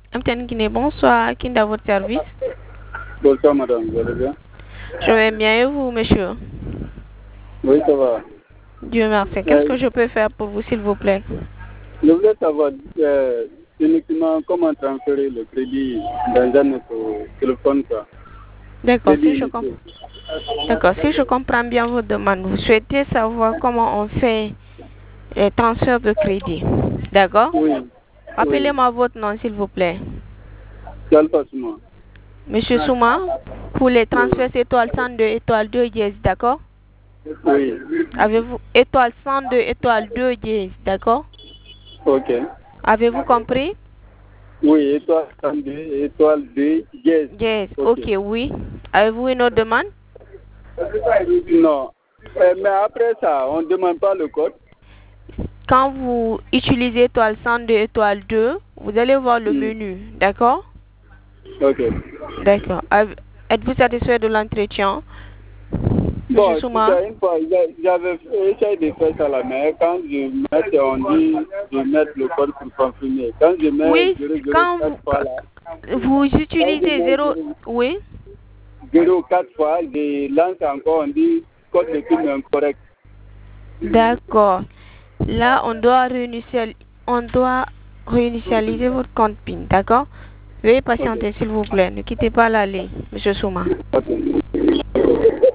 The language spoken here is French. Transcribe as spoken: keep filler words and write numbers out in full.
Amtian Guinée, bonsoir. Qui est à votre service? Bonsoir, madame. Vous allez bien? Je vais bien et vous, monsieur? Oui, ça va. Dieu merci. Qu'est-ce que je peux faire pour vous, s'il vous plaît? Je voulais savoir euh, uniquement comment transférer le crédit dans un autre téléphone. D'accord, si je comprends. D'accord, si je comprends bien votre demande, vous souhaitez savoir comment on fait les transferts de crédit. D'accord? Oui. Appelez-moi votre nom, s'il vous plaît. Alpha Souma. Monsieur Souma, pour les transferts, c'est étoile cent deux, étoile deux dièse, d'accord? Oui. Avez-vous étoile cent deux, étoile deux dièse, d'accord? Ok. Avez-vous compris? Oui, étoile cent deux, étoile deux dièse. Yes, ok, okay, oui. Avez-vous une autre demande? Non. Euh, mais après ça, on ne demande pas le code. Quand vous utilisez étoile cent deux, étoile deux, vous allez voir le mm. menu, d'accord? Ok. D'accord. Êtes-vous satisfait de l'entretien? Bon, une fois, j'avais essayé de faire ça là, mais quand je mets, on dit de mettre le code pour confirmer. Quand je mets oui, zéro zéro quand quatre vous, fois là, vous utilisez zéro, oui. zéro quatre fois, je lance encore, on dit code de PIN incorrect. D'accord. Là, on doit réinitialiser, on doit réinitialiser votre compte PIN, d'accord? Veuillez patienter, okay, s'il vous plaît. Ne quittez pas la ligne, monsieur Souma. Okay.